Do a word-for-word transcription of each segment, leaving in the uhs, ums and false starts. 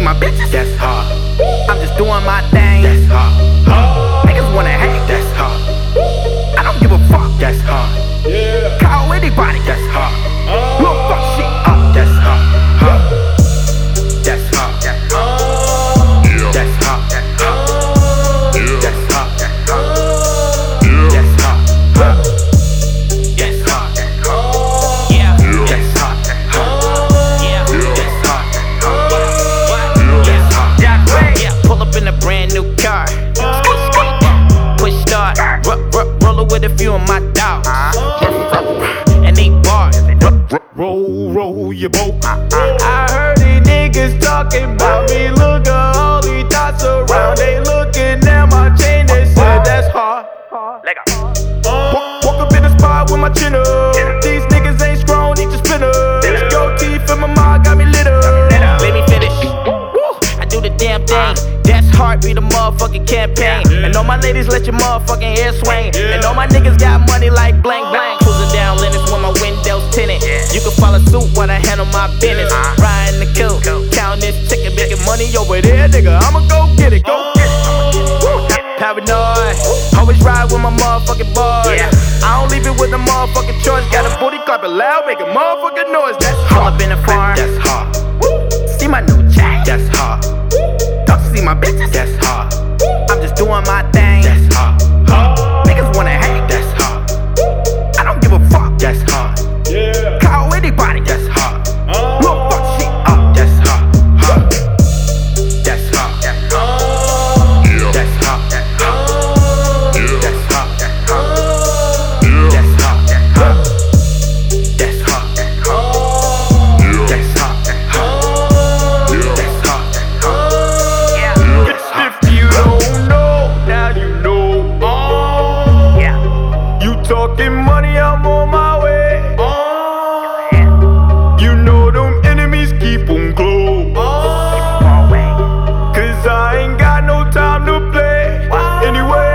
my bitches, that's hard. I'm just doing my thing, that's hard. Huh. Niggas wanna hate, that's hard. I don't give a fuck, that's hard. Yeah. Call anybody, that's hard. Uh, Look fuck shit up, that's hard. Huh. That's hard. That's hard. Yeah. That's hard. That's hard. Yeah. That's hard. That's hard. Yeah. That's hard. Huh. That's hard. That's hard. Yeah. That's hard. That's hard. Yeah. That's hard. That's hard. That's hard. Yeah. Pull up in a brand new car. Push start. Roll with a few of my dogs. And they bars. Roll, roll your boat. I heard these niggas talking about me. Look at all these thoughts around. They looking at my chain. They said that's hard. Walk, walk up in the spot with my chin up. These niggas ain't strong, need to spin up. Yo, teeth in my mind got me lit up. Let me finish. I do the damn thing. That's hard, be the motherfucking campaign. And all my ladies let your motherfucking hair swing. And all my niggas got money like blank blank. Cruising down Lennox with my windows tinted. You can follow suit when I handle my business. Riding the coupe, counting this chicken, making money over there, nigga. I'ma go get it, go get it. Paranoid, always ride with my motherfucking boy. I don't leave it with a motherfucking choice. Got a booty clapping loud, make a motherfucking noise. That's hard. Up in the farm, that's hard. See my new chain, that's hard. Don't see my bitches, that's hard. I'm just doing my thing, that's hard. Huh. Niggas wanna hate, that's hard. I don't give a fuck, that's hard. Yeah. Call anybody, that's hard. Uh, Look fuck shit up, that's hard. Huh. That's hard. That's hard. Yeah. That's hard. That's hard. Yeah. That's hard. That's hard. Yeah. That's hard. That's hard. That's hard. That's hard. Yeah. That's hard. That's hard. Yeah. That's hard. That's hard. Yeah. That's hard. If you don't know, now you know. Oh, Yeah. you talking money, I'm on my way. Oh, you know them enemies keep on glow. Far away. Cause I ain't got no time to play. Anyway,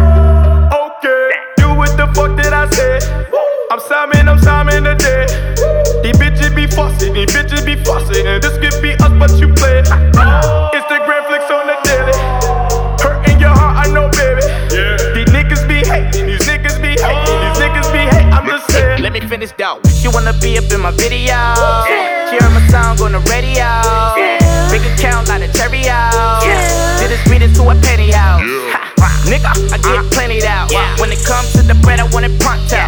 okay, do what the fuck did I say? I'm Simon, I'm Simon today. These bitches be fussing, these bitches be fussing, and this could be us, but you play. Instagram flicks on the daily. Hurting your heart, I know, baby. These niggas be hating, these niggas be hating, these niggas be hating. I'm just saying. Let me finish though. She wanna be up in my video. She heard my song on the radio. Big account like a cherry out. Did it sweet into a penny house. Ha, nigga, I get plenty out. When it comes to the bread, I want it pronto.